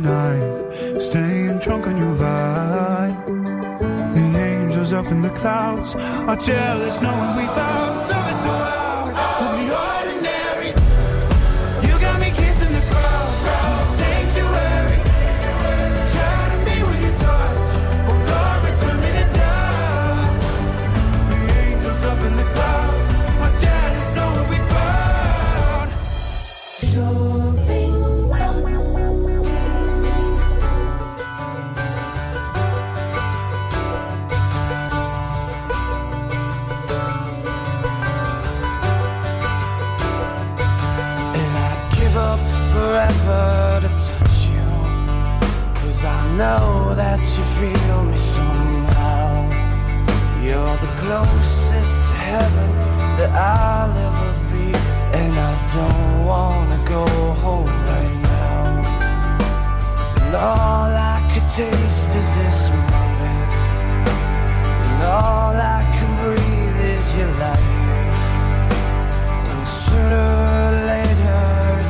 night, staying drunk on your vibe. The angels up in the clouds are jealous knowing we found something so out of the ordinary. You got me kissing the crowd, sanctuary. Try to be with your touch, oh Lord, return me to dust. The angels up in the clouds are jealous knowing we found something. Forever to touch you, 'cause I know that you feel me somehow. You're the closest to heaven that I'll ever be, and I don't wanna go home right now. And all I could taste is this moment, and all I can breathe is your light. And sooner or later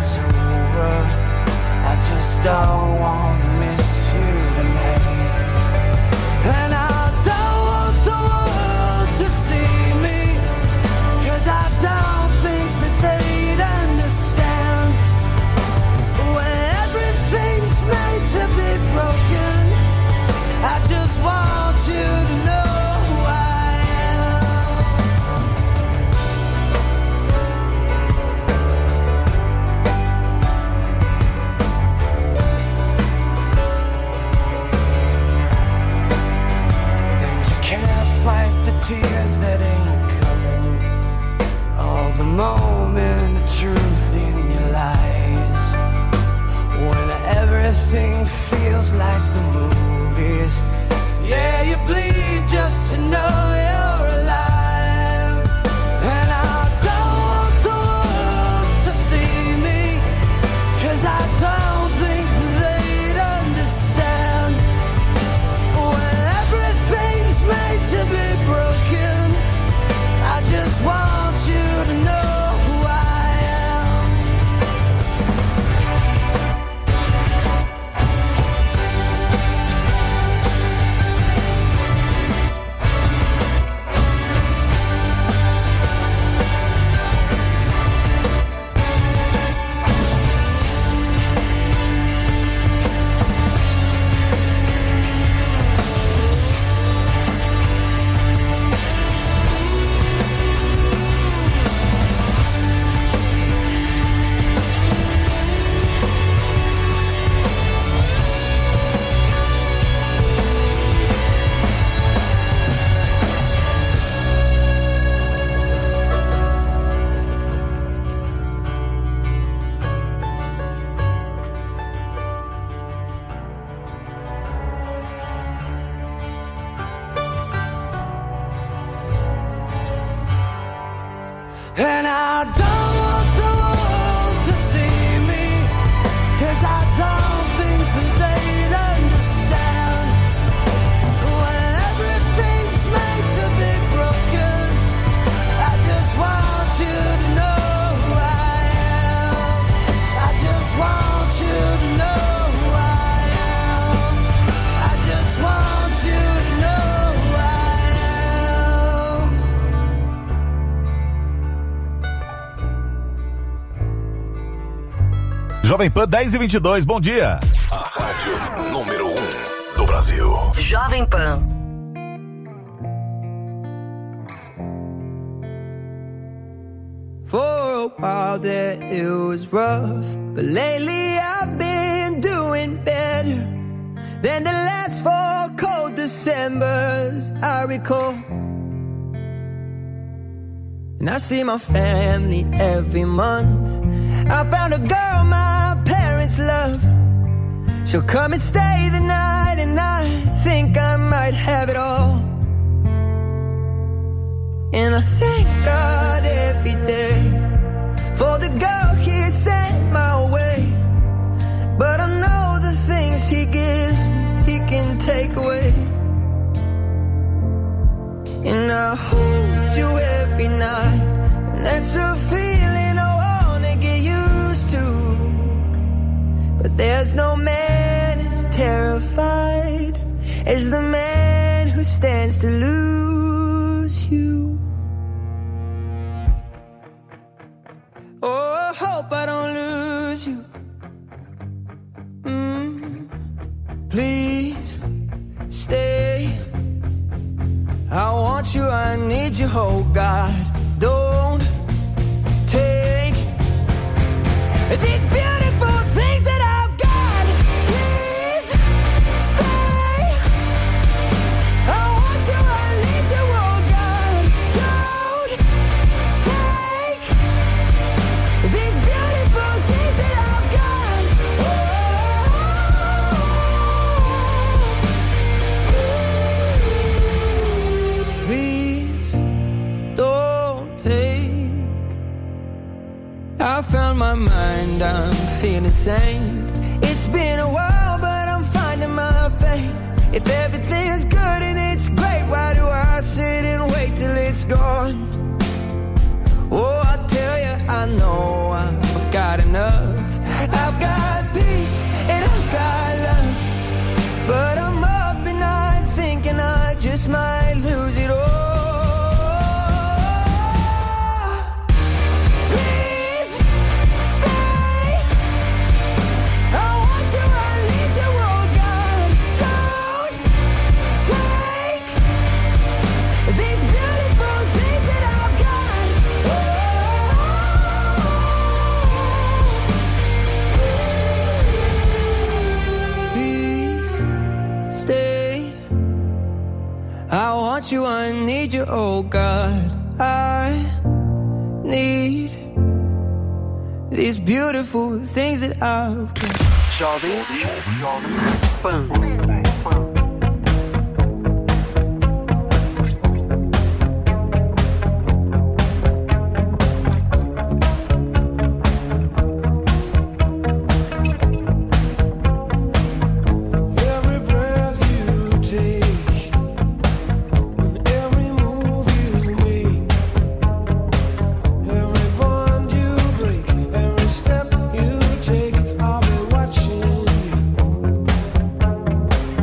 I just don't want to miss you tonight. And I don't want the world to see me, 'cause I don't think that they'd understand. When everything's made to be broken, I just want you to know who I am. Fight the tears that ain't coming, all the moment of truth in your lies. When everything feels like the movies, yeah, you bleed just to know you're alive. And I don't want the world to see me, 'cause I don't think they'd understand. When everything's made to be broken, I just want you to know who I am. And I don't want the world to see me, 'cause I don't think that they'd understand. When everything's made to be broken, I just want you to know who I am. I just want you to know who I am. I just want you to know who I am. Jovem Pan 10h22, bom dia. A rádio número 1 do Brasil. Jovem Pan. For a while there it was rough, but lately I've been doing better than the last 4 cold Decembers I recall. And I see my family every month. I found a girl my parents love. She'll come and stay the night, and I think I might have it all. And I thank God every day for the girl he sent my way. But I know the things he gives me, he can take away. And I hold you every night, and that's a feeling I wanna get used to. But there's no man is the man who stands to lose you. Oh, I hope I don't lose you. Please stay. I want you, I need you, oh God. Don't take these beautiful things that I've got. Please stay. I want you, I need you, oh God. Don't take these beautiful things that I've got. Please don't take. I found my mind, I'm feeling sane. It's been a while, but I'm finding my faith. If everything's good and it's great, why do I sit and wait till it's gone? Oh, I tell you, I know I've got enough. I've got peace and I've got love, but I'm up at night thinking I just might lose it all. Please stay. I want you, I need you, oh God. Don't take these beautiful things that I've got. Please stay. I want you, I need you, oh God. I need these beautiful things that I've got. Jovem Pan. Every breath you take and every move you make, every bond you break, every step you take, I'll be watching you.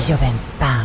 Jovem Pan.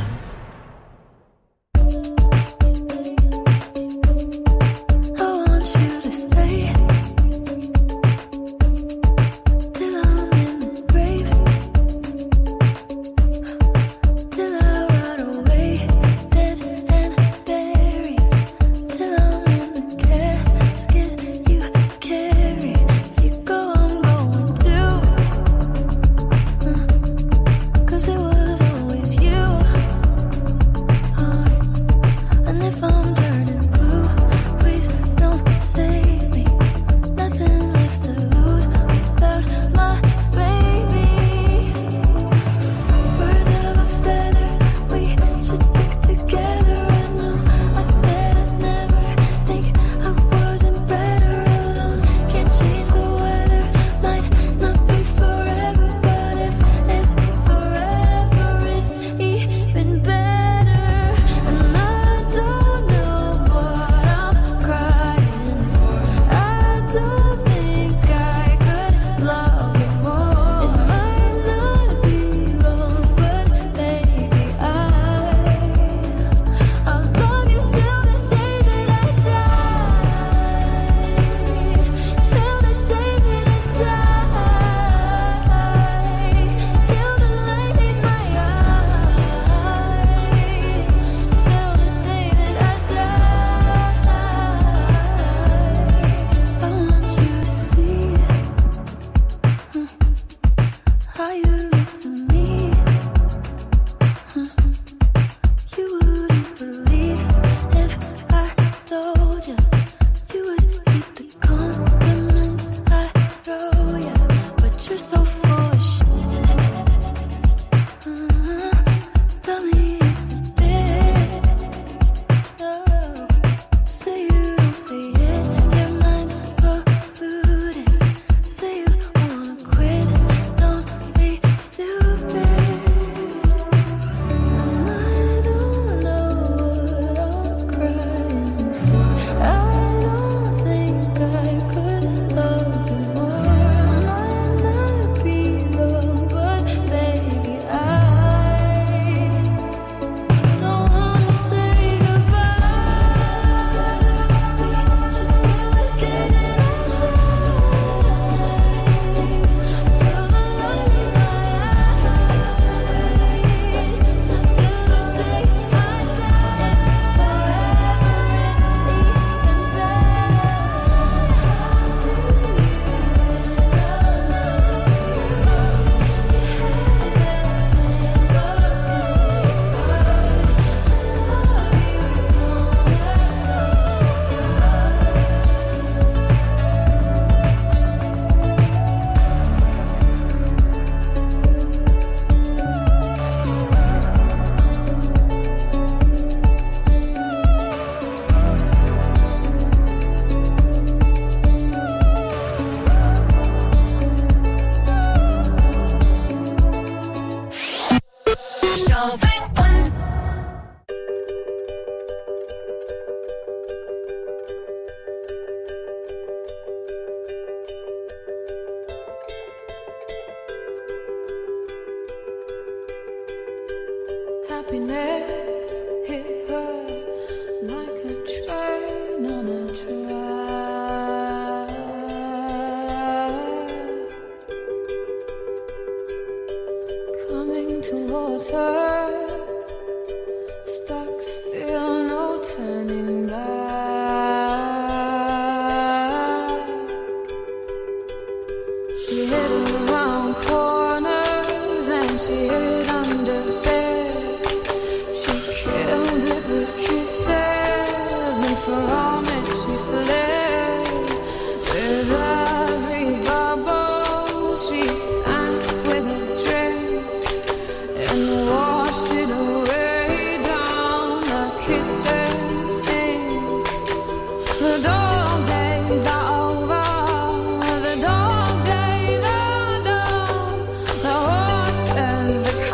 Happiness hit her like a train on a track, coming towards her, stuck still, no turning back. She hid around corners and she hid under killed it with kisses, and for all that she fled. With every bubble she sank with a drink and washed it away down the kitchen sink. The dog days are over, the dog days are done. The horses are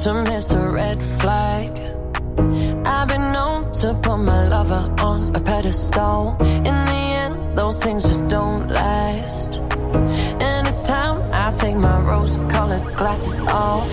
to miss a red flag. I've been known to put my lover on a pedestal. In the end, those things just don't last. And it's time I take my rose-colored glasses off.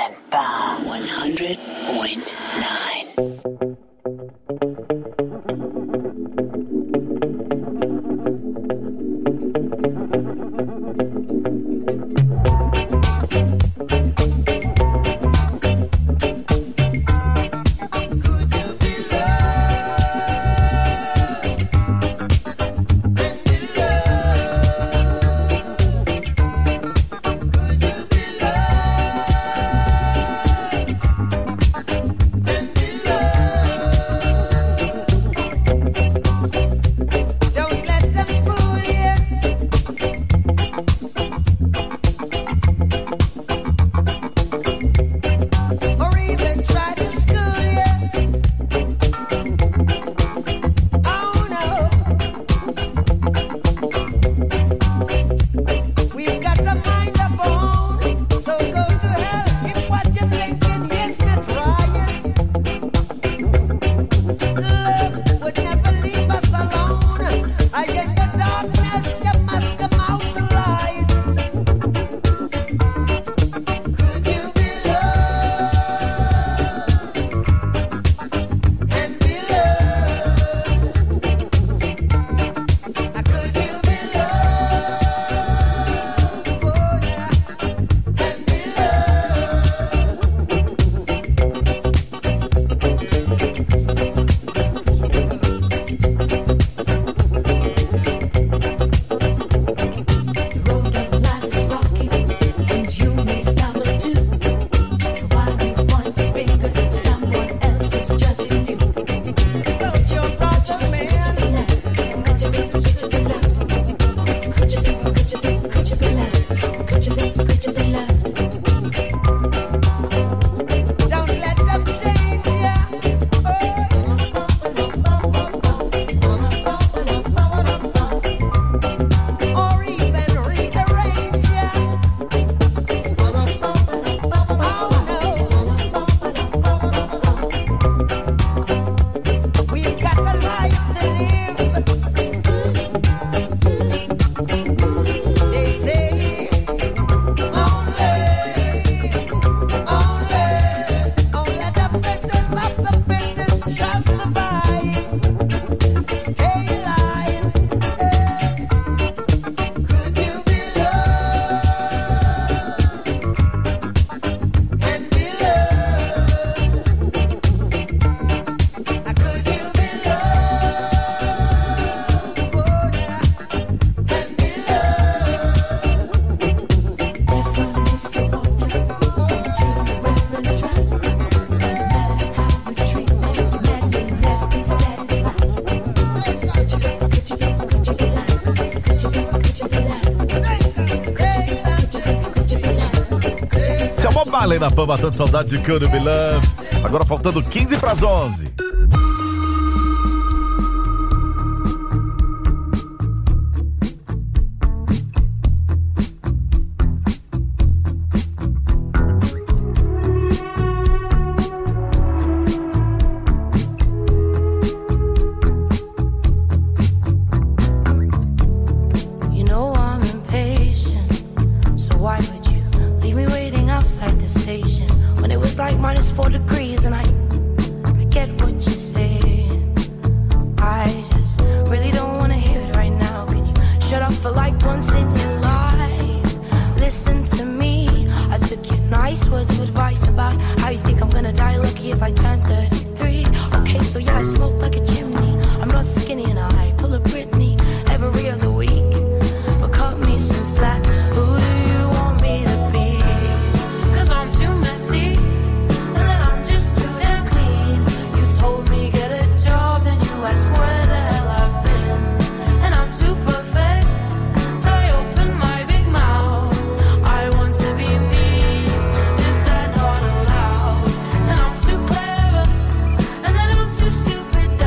Bar 100.9. Marley na fama, tanto saudade de Could Be Love. Agora faltando 15 para as 11. Stupid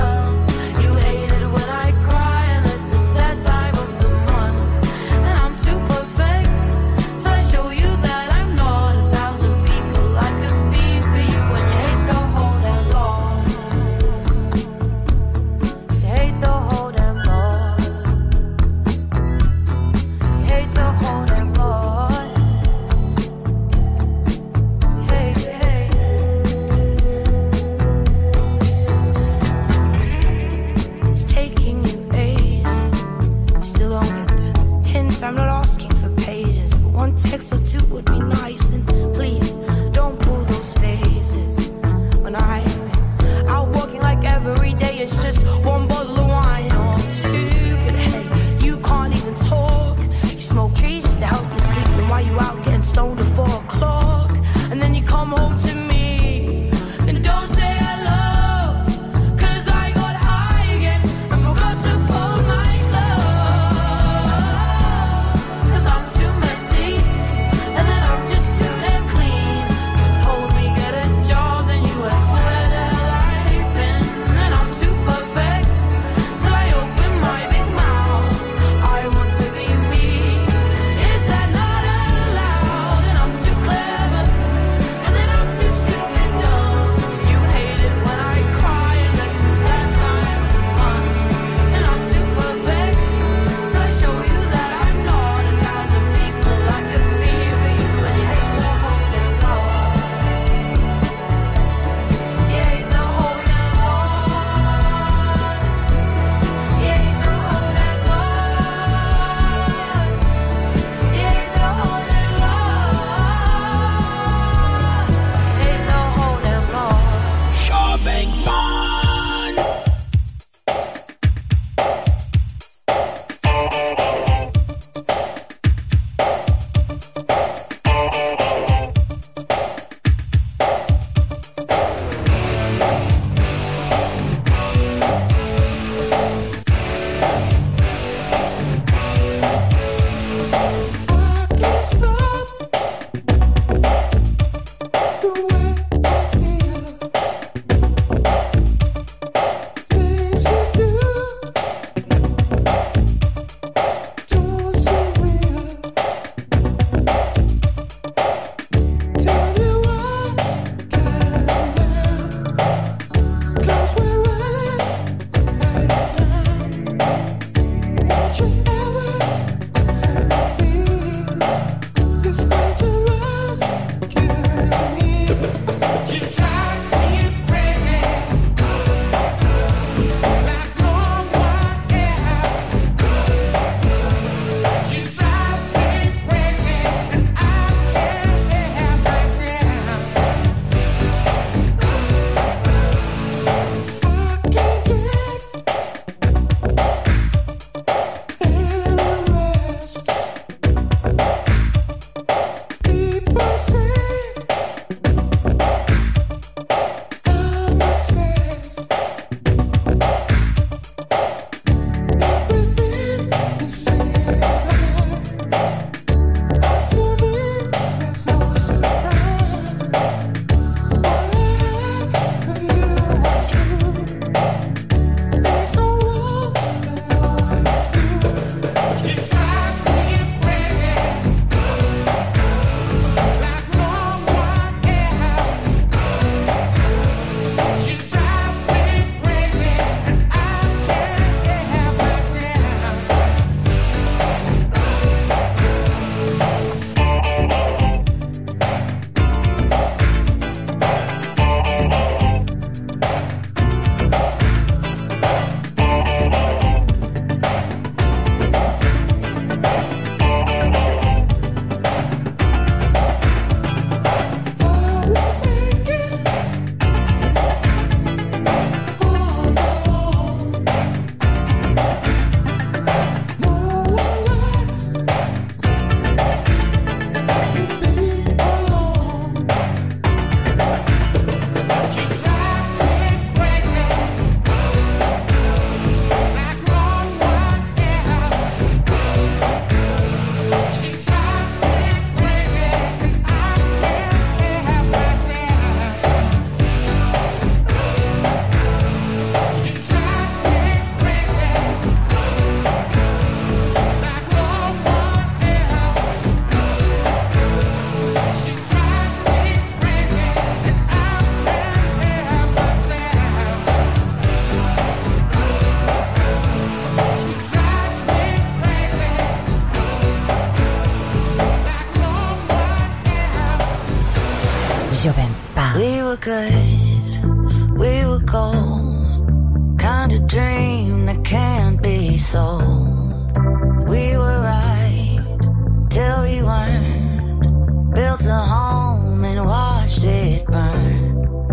We were good, we were gold, kind of dream that can't be sold. We were right till we weren't, built a home and watched it burn.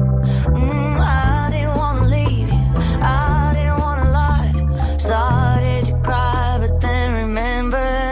I didn't wanna leave you, I didn't wanna lie, started to cry but then remembered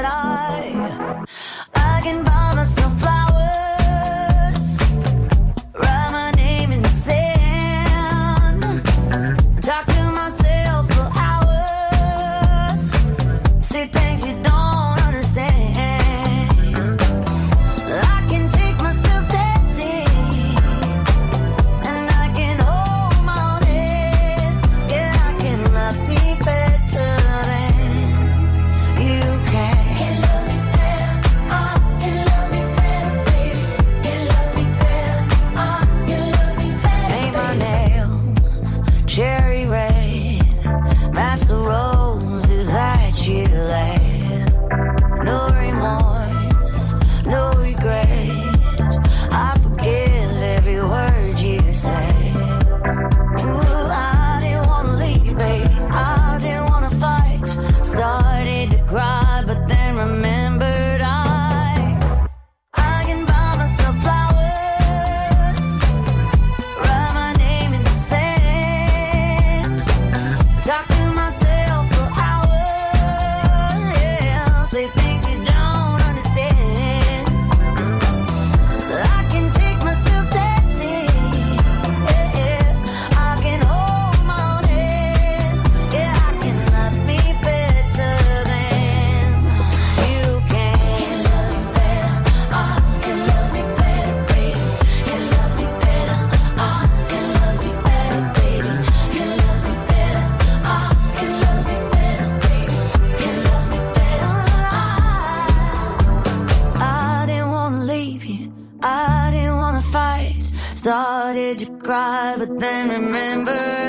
I can buy myself flowers, write my name in the sand, talk to myself for hours, say things you don't understand. I can take myself dancing, and I can hold my own head. Yeah, I can love me better than you can. Can love me better, can love me better, baby. Can love me better, can love me better. Paint my nails cherry red, match the roses that you laid. No remorse, no regret, I forgive every word you say. Ooh, I didn't wanna leave, baby, I didn't wanna fight, started to cry but then remembered I can buy myself flowers, write my name in the sand, talk to myself for hours, yeah, say things you don't understand. I can take myself dancing, yeah, I can hold my own head, yeah, I can love me better than you can. Can love me better, can love me better, baby. Can love me better, can love me better, baby. Can love me better, can love me better, baby. Can love me better. I didn't wanna leave you, I didn't wanna fight, started to cry but then remembered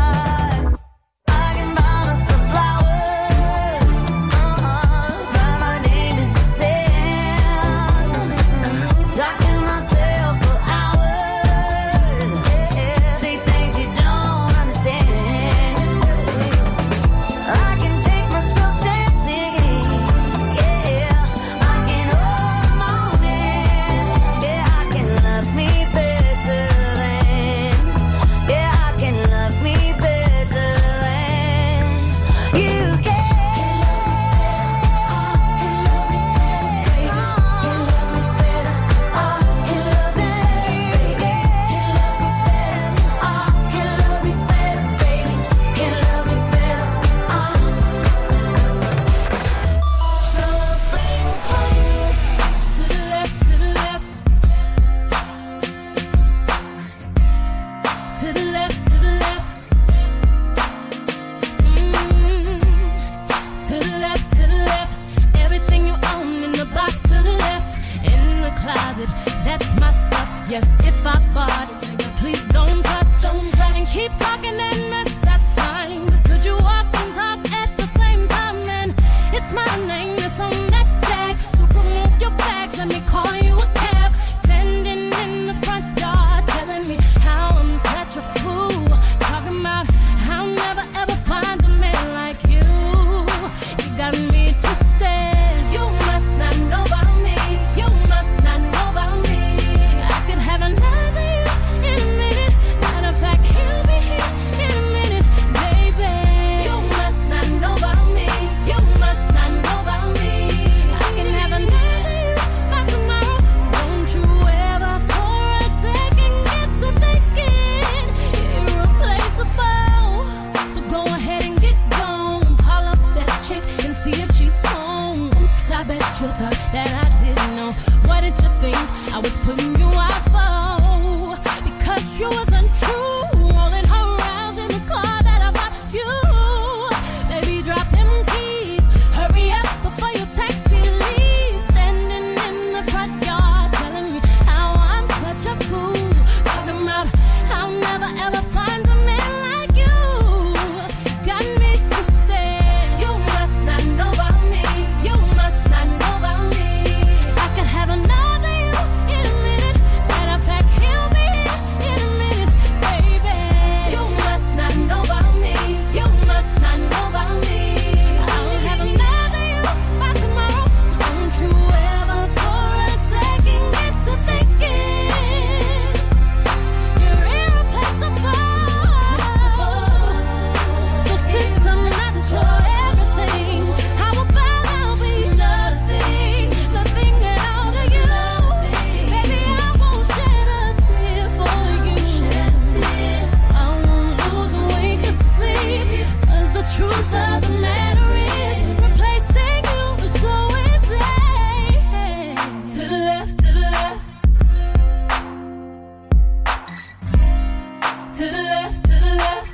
I can buy myself flowers, write my name in the sand, talk to myself for hours, say things you don't understand. I can take myself dancing, yeah, I can hold my own hand, yeah, I can love me better than, yeah, I can love me better than you can. To the left, to the left. To the left, to the left. To the left, to the left. Everything you own in the box to the left. In the closet, that's my stuff. Yes, if I bought it, please don't touch. And keep talking and that's fine. But could you walk and talk at the same time? Then it's my name that's on that tag. So remove your bags, let me call you a cab. Standing in the front yard, telling me how I'm such a fool. Talking about how I'll never ever find a man like you. You got me twisted. You must not know about me. You must not know about me. I could have another you in a minute. Matter of fact, he'll be here in to the left, to the left.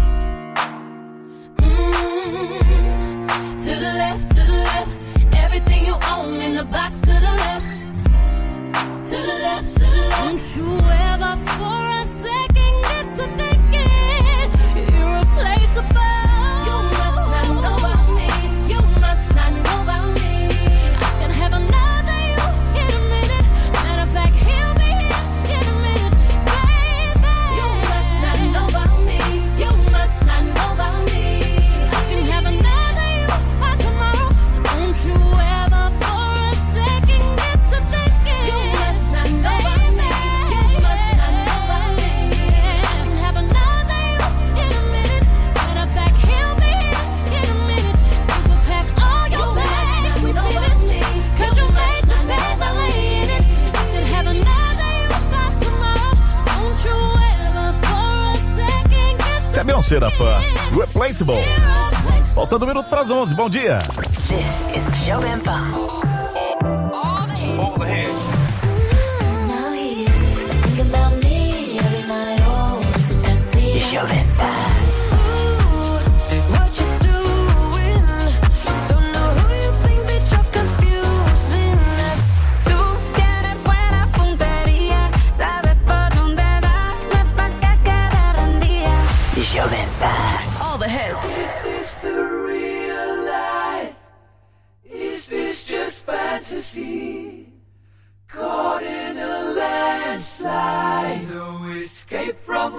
To the left, to the left. Everything you own in the box to the left. To the left, to the left. Don't you ever for a second get to thinking you're irreplaceable. You must not know about me. You must not know about me. I can have another you in a minute. Matter of fact, he'll be here in a minute, baby. You must not know about me. You must not know about me. I can have another you by tomorrow. So don't you ever for a second get to thinking you must not know about me. You must not know about me. I can have another you in a minute. Matter of fact, he'll be here in a minute. You can pack all your bags, we finished. Cause you made your bed by laying it. I can have another you by tomorrow. Don't you ever for a second get to Isso é Beyoncé da Pan. Replaceable. Faltando um minuto para as 11. Bom dia. This is Jovem Pan. All the hits. Now he's thinking about me every night. Oh, isn't that sweet? Jovem Pan. What you doing? Don't know who you think that you're confusing. Tú tienes buena puntería, sabes por dónde darme pa' que quede rendida. Jovem Pan. All the hits. Is this the real life? Is this just fantasy? Caught in a landslide, no escape from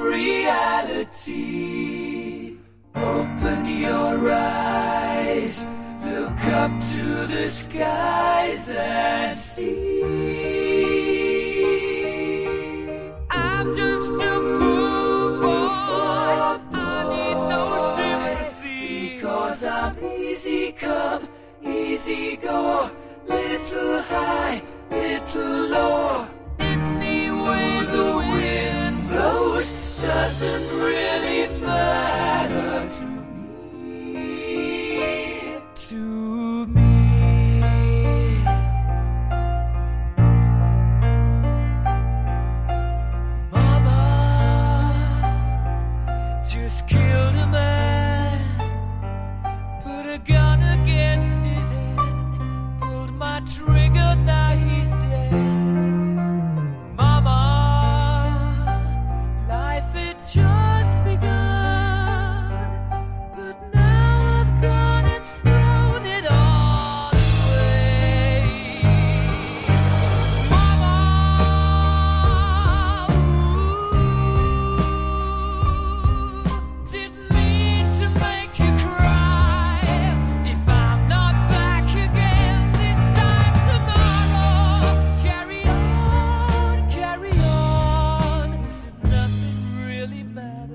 reality. Open your eyes, look up to the skies and see. I'm just a poor boy, I need no sympathy. Because I'm easy come, easy go, little high, little low. Any way the wind blows doesn't really matter to me. To me. Mama just killed a man, put a gun against his head, pulled my trigger, now he's dead. Mama, life had just begun, but now I've gone and thrown it all away. Mama, didn't mean to make you cry. If I'm not back again this time tomorrow, carry on, as if nothing really matters.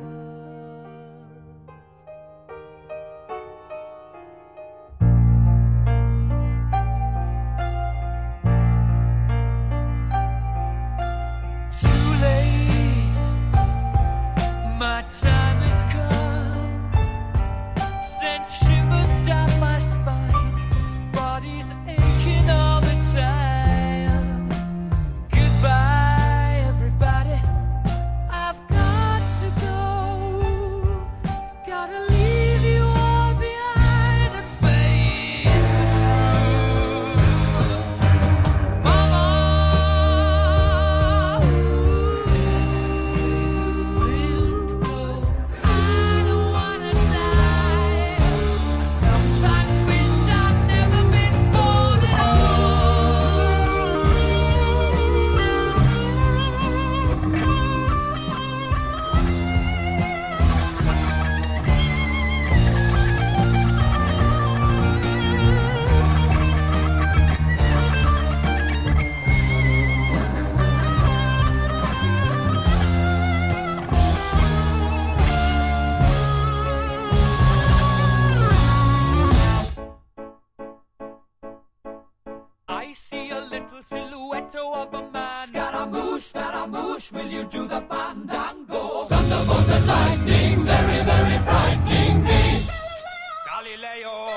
Too late, my time has come. Sent shivers down my spine, body's aching all the time. Goodbye, everybody, I've got to go. Gotta leave you all behind and face the truth. Mama, I don't wanna die. Sometimes wish I'd never been born at I see a little silhouette of a man. Scaramouche, will you do the fandango? Thunderbolts and lightning, very, very frightening me. Galileo,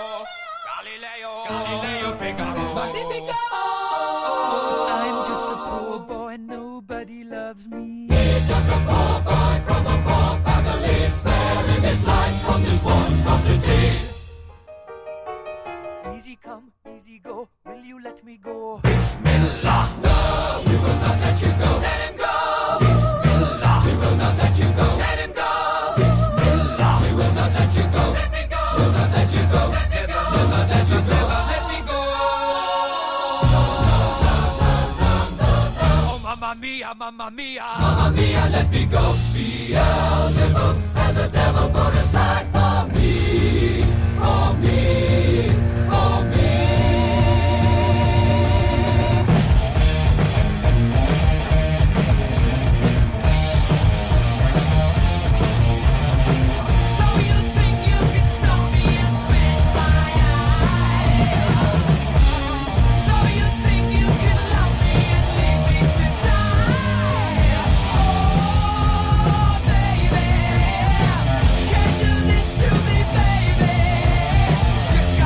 Figaro. Magnifico! I'm just a poor boy, nobody loves me. He's just a poor boy from a poor me go. Bismillah, no, we will not let you go. Let him go. Bismillah, we will not let you go. Let him go. Bismillah, we will not let you go. Let me go. We'll not let you go. Let me go. We'll not let you go. Let me go. Oh, mamma mia, mamma mia. Mamma mia, let me go. Beelzebub has a devil put aside for me. For me. For me. Just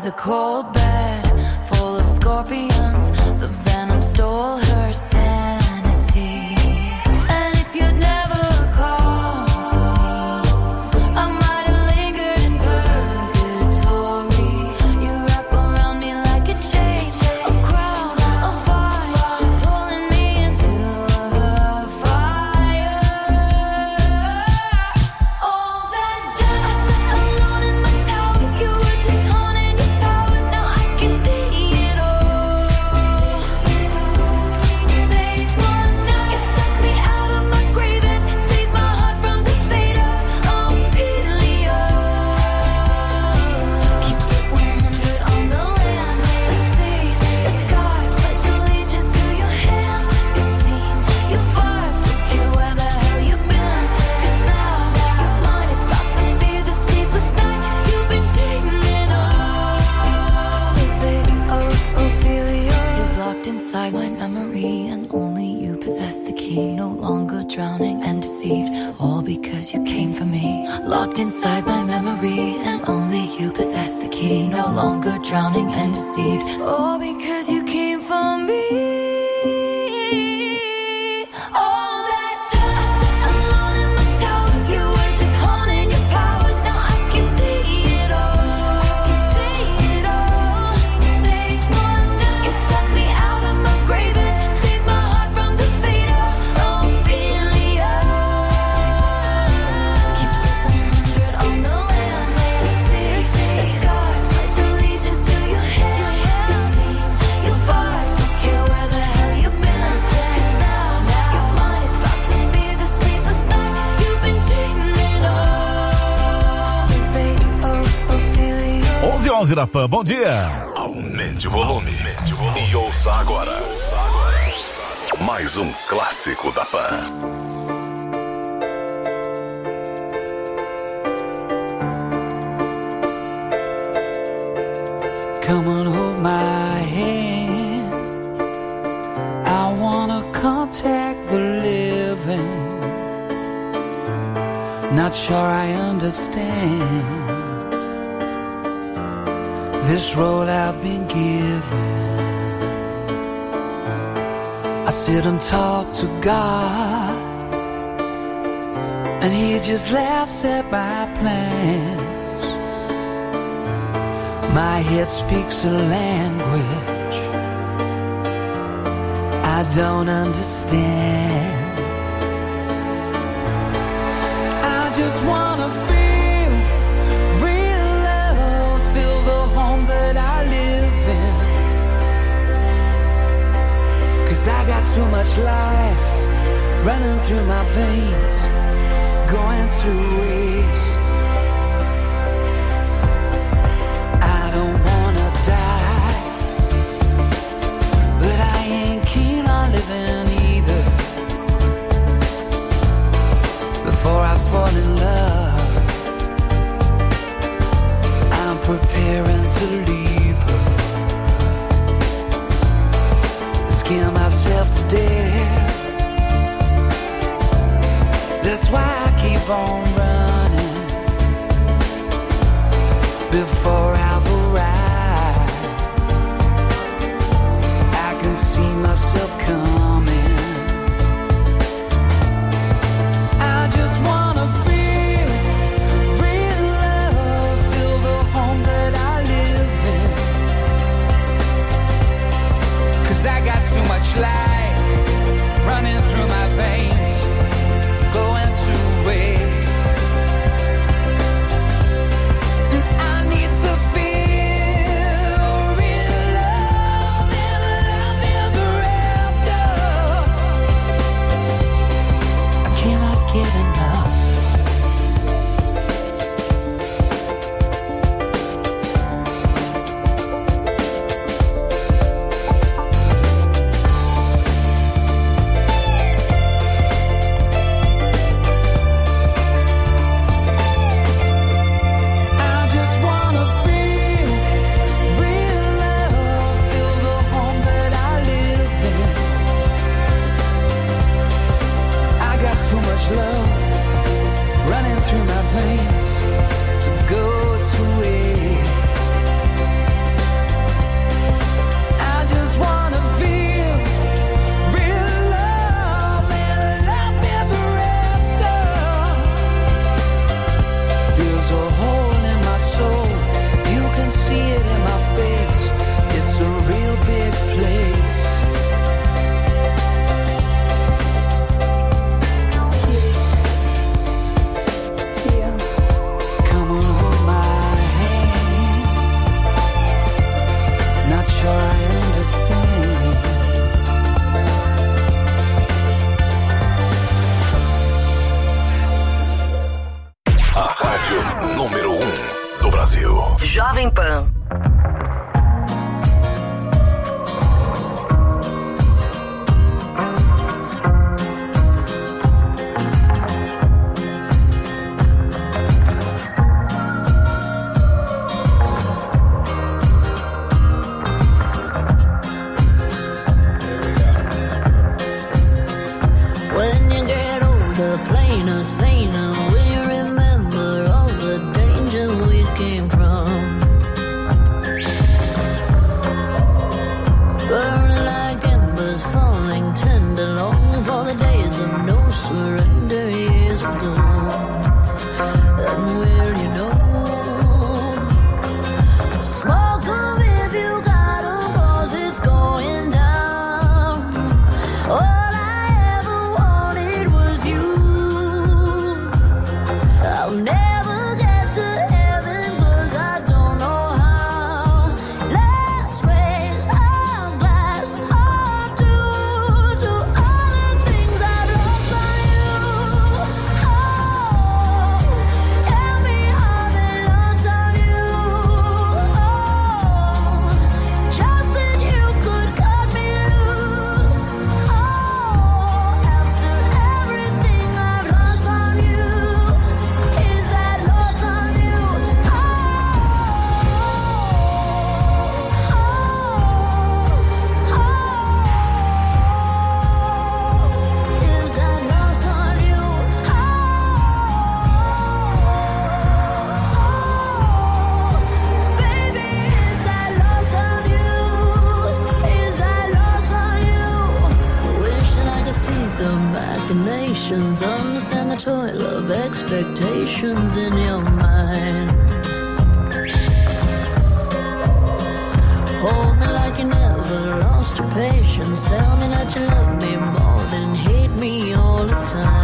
was a cold bed full of scorpions. The venom stole her sanity. And if you'd never called for me, I might have lingered in purgatory. You wrap around me like a chain, a crown, a fire, pulling me into the fire. All that time I sat alone in my tower, you were just honing your powers. Now I can see it all. Late one night, you dug me out of my grave and saved my heart from the fate of Ophelia. Keep it 100 on the land, the sea, the sky. Pledge allegiance to your hands, your team, your vibes. Don't care where the hell you've been, 'cause now your mind is about to be the sleepless night you've been dreaming of. The fate of Ophelia is locked inside my memory, and only you possess the key. No longer drowning and deceived, all because you came for me. Locked inside my memory, and only you possess the key. No longer drowning and deceived, all because you came for me. All that time I sat alone in my tower, you were just honing your powers. Now I can see it all. I can see it all. Late one night, you dug me out of my grave and saved my heart from the fate of Ophelia. Keep it 100 on the land, the sea, the sky. Pledge allegiance to your hands, your team, your vibes. Don't care where the hell you've been, 'cause now your mind is about to be the sleepless night you've been dreaming of. The fate of Ophelia. 11h11 na Pan, bom dia. Aumente o volume. E ouça agora. Mais um clássico da Pan. Come on, hold my hand. I wanna contact the living. Not sure I understand this road I've been given. I sit and talk to God, and He just laughs at my plans. My head speaks a language I don't understand. I just wanna feel real love, feel the home that I live in. 'Cause I got too much life running through my veins, going to waste. I don't wanna die, but I ain't keen on living either. Before I fall in love, I'm preparing to leave her. Scare myself to death. That's why I keep on running before I've arrived. I can see myself coming. I just wanna feel real love, feel the home that I rádio número 1 do Brasil. Jovem Pan. Plainer, saner, will you remember all the danger we came from? Burning like embers, falling tender, longing for the days of no surrender years ago. And will you know? So smoke 'em if you got 'em, 'cause it's going down. All I ever wanted was you. I'll never get to heaven 'cause I don't know how. Let's raise our glass up to all the things I've lost on you. Oh, tell me how they lost on you. Oh, just that you could cut me loose. Oh, after everything I've lost on you. Is that lost on you? Oh, is that lost on you? Baby, is that lost on you? Is that lost on you? Wishing I could see the machinations, understand the toil of expectations in your mind. Hold me like you never lost your patience. Tell me that you love me more than hate me all the time.